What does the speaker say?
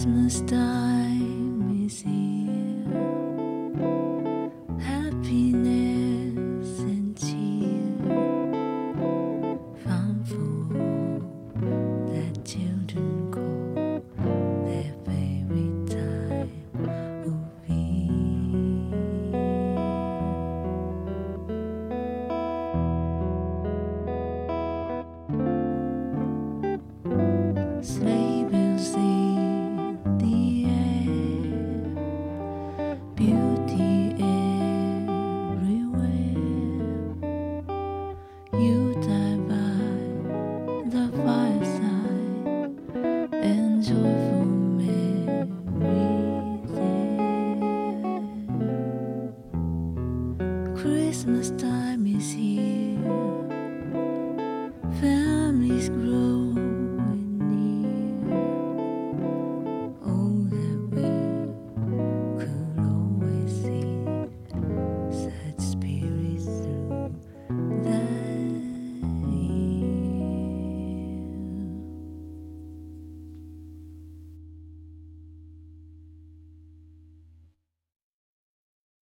Christmas time is here, happiness and cheer, found for that children call their favorite time of year. Sleigh bells in the air, beauty everywhere. You die by the fireside and joyful memories there. Christmas time is here, families grow